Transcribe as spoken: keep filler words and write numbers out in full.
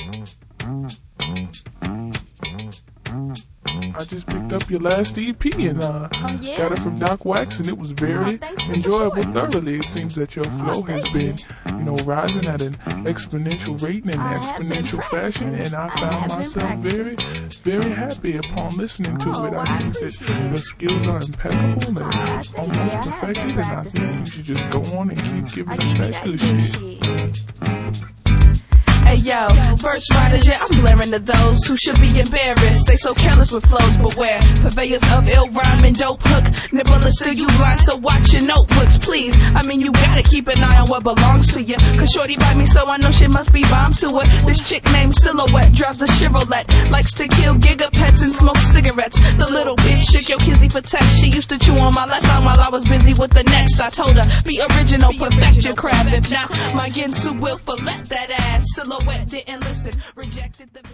I just picked up your last E P and uh, oh, yeah? got it from Doc Wax, and it was very oh, enjoyable thoroughly. It seems that your flow oh, has been, you. you know, rising at an exponential rate and an I exponential fashion, and I found I myself very, very happy upon listening to oh, it. I, I think that your skills are impeccable and oh, almost you. perfected, and I think you should just go on and keep giving us that good shit. shit. Hey yo, verse writers, yeah, I'm blaring to those who should be embarrassed. They so careless with flows, beware. Purveyors of ill rhyme and dope hook. Nibble and still you blind, so watch your notebooks, please. I mean, you gotta keep an eye on what belongs to you. Cause shorty by me, so I know she must be bomb to her. This chick named Silhouette drives a Chevrolet, likes to kill gigapets and smoke cigarettes. The little bitch shook your kizzy for text. She used to chew on my last time while I was busy with the next. I told her, be original, perfect your craft. If not, my Ginsu will fillet that ass. Silhouette didn't listen, rejected the